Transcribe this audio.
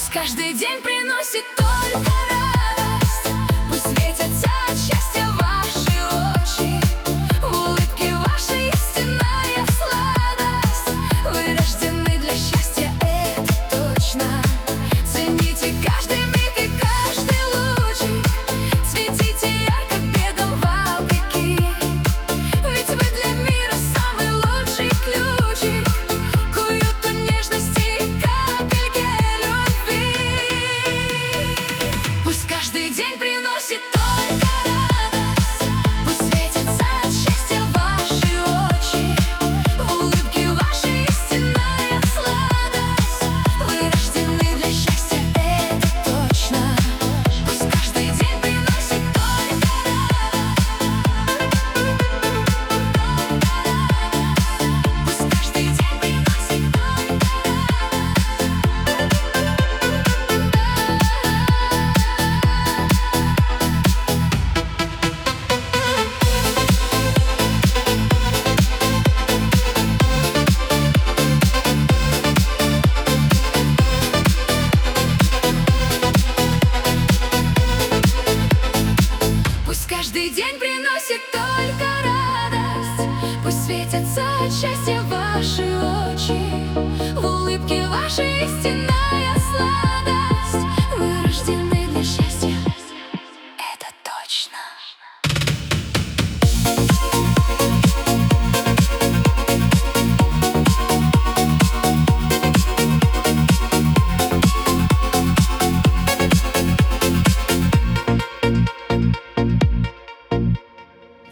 Пусть каждый день приносит только радость, пусть светятся от счастья ваши очи, в улыбке вашей истинная сладость. Вы рождены для счастья, это точно. Цените каждый миг и каждый лучик, светите ярко бегом вопреки, ведь вы для мира самый лучший ключик к уюту, нежности и капельке любви. Пусть каждый день приносит только радость, пусть светятся от счастья ваши очи, в улыбке вашей истинная сладость. Вы рождены для счастья, это точно. Пусть каждый день приносит только радость, пусть каждый день приносит только Пусть каждый день приносит только радость, пусть светятся от счастья ваши очи, в улыбке вашей истинная слава.